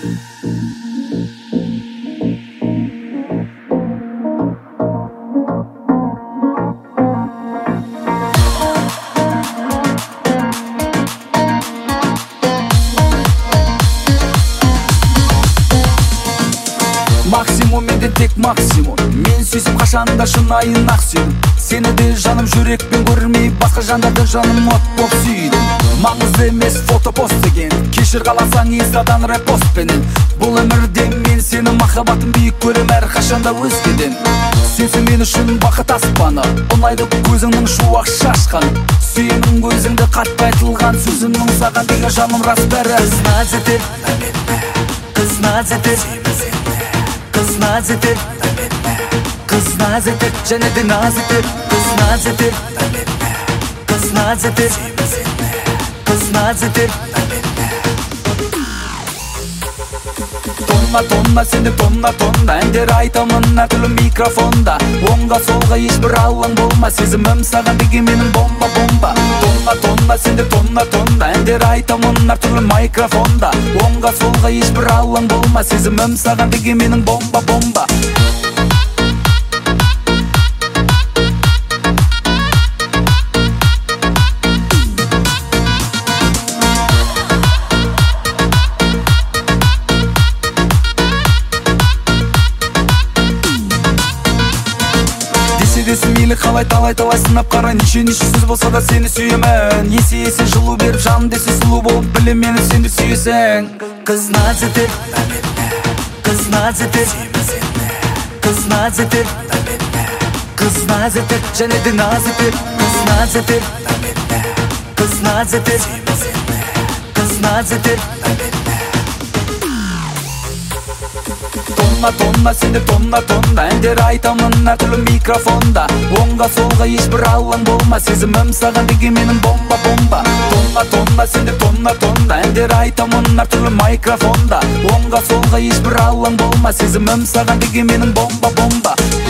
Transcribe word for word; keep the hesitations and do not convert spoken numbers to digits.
Максимум менде тек максимум. Мен сүйсіп қашанда шынайын ақ сүйдім. Сені де жаным жүрекпен көрмей, басқа жандарды жаным от боп сүйдім. Маңызды емес фотопост деген, кешір қаласаң инстадан репостпенен. Бұл өмірде мен сені махаббатым биік көрем әрқашанда өзгеден. Сенсің мен үшін бақыт аспаны, ұнайды көзіңнің шуақ шашқаны. Сүйемін көзіңді қатпай айтылған сөзімнің саған деген жаным рас бәрі. Қыз наз етер, қыз наз етер, қыз наз етер, қыз наз етер, және де наз етер. Қыз наз етер, қыз наз етер, қыз наз етер. Тонна тонна сенде тонна тонна әндер айтамын әртүрлі микрофонда. Оңға солға ешбір алаң болма, сезімім саған деген менің бомба бомба. Тонна тонна сенде тонна тонна әндер айтамын әртүрлі микрофонда. Оңға солға ешбір алаң болма, сезімім саған деген менің бомба бомба. Мейлі қалай талай-талай сынап қара, неше-неше сөз болса да сені сүйемін. Есе-есе жылу беріп жаным десе сұлу болып білем мені сенді сүйесің. Қыз наз етер, қыз наз етер, қыз наз етер, қыз наз етер, және де наз етер. Қыз наз етер, қыз наз етер, қыз наз етер. Тонна тонна сенде тонна тонна әндер айтамын әртүрлі микрофонда. Оңға солға ешбір алаң болма, сезімім саған деген менің бомба бомба. Тонна тонна сенде тонна тонна әндер айтамын әртүрлі микрофонда. Оңға солға ешбір алаң болма, сезімім саған деген менің бомба бомба.